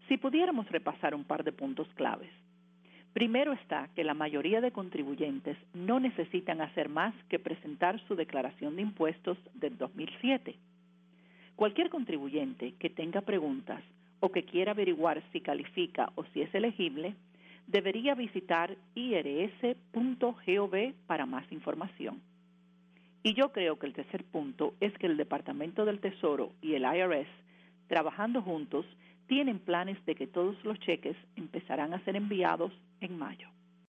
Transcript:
Si pudiéramos repasar un par de puntos claves. Primero está que la mayoría de contribuyentes no necesitan hacer más que presentar su declaración de impuestos del 2007. Cualquier contribuyente que tenga preguntas o que quiera averiguar si califica o si es elegible, debería visitar irs.gov para más información. Y yo creo que el tercer punto es que el Departamento del Tesoro y el IRS, trabajando juntos, tienen planes de que todos los cheques empezarán a ser enviados en mayo.